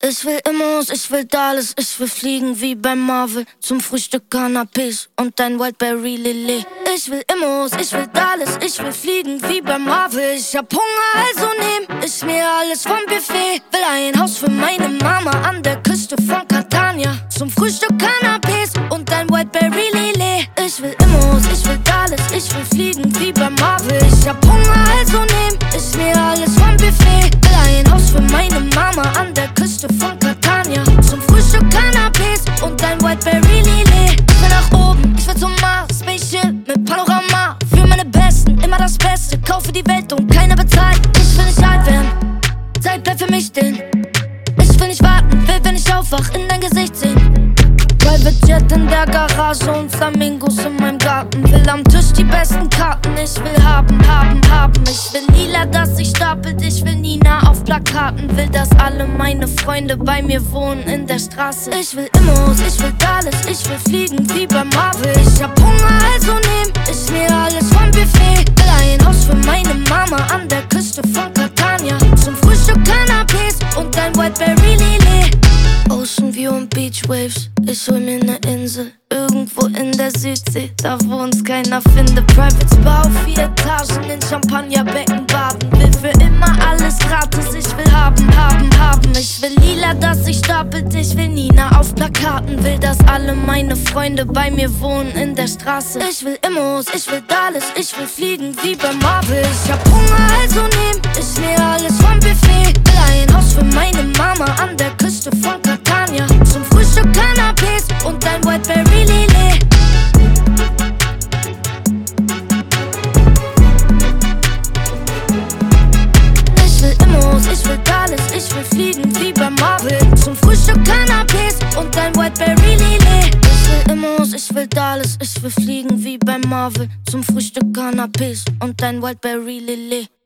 Ich will Immos, ich will Dallas, ich will fliegen wie bei Marvel. Zum Frühstück Canapés und dein Wildberry Lillet. Ich will Immos, ich will Dallas, ich will fliegen wie bei Marvel. Ich hab Hunger, also nehm ich mir alles vom Buffet. Will ein Haus für meine Mama an der Küste von Catania. Zum Frühstück Canapés und dein Wildberry Lillet. Ich will Immos, ich will Dallas, ich will fliegen wie bei Marvel. Ich hab Hunger, also nehm ich mir alles vom Buffet. Will ein Haus für meine Mama an der Küste von Catania. Zum Frühstück Canapés und dein Wildberry Lillet. Ich will nach oben, ich will zum Mars, Spaceship mit Panorama. Für meine Besten, immer das Beste. Kaufe die Welt und keiner bezahlt. Ich will nicht alt werden, Zeit bleibt für mich stehen. Ich will nicht warten, will, wenn ich aufwach, in dein Gesicht sehen. Private Jet in der Garage und Flamingos in meinem Garten. Will am Tisch die besten Karten. Ich will haben. Ich will lila, dass sich stapelt. Ich will Nina auf Plakaten. Will, dass alle meine Freunde bei mir wohnen in der Straße. Ich will Immos, ich will Dallas, ich will fliegen wie bei Marvel. Ich hab Hunger, also nehm ich mir alles vom Buffet. Will ein Haus für meine Mama an der Küste von Catania. Zum Frühstück Canapés und dein Wildberry Lillet. Ocean View und Beach Waves, ich hol mir ne Insel irgendwo in der Südsee, da wo uns keiner findet. Private Spa auf 4 Etagen in Champagnerbecken baden. Will für immer alles gratis, ich will haben. Ich will lila, dass sich stapelt, ich will Nina auf Plakaten. Will, dass alle meine Freunde bei mir wohnen in der Straße. Ich will Immos, ich will Dallas, ich will fliegen wie bei Marvel. Ich hab Hunger, also nehm ich mir alles vom Buffet. Will ein Haus für meine Mama an der Küste von Catania. Zum Frühstück Canapés und dein Wildberry Lillet. Ich will Immos, ich will Dallas, ich will fliegen wie bei Marvel. Zum Frühstück Canapés und dein Wildberry Lillet. Ich will Immos, ich will Dallas, ich will fliegen wie bei Marvel. Zum Frühstück Canapés und dein Wildberry Lillet.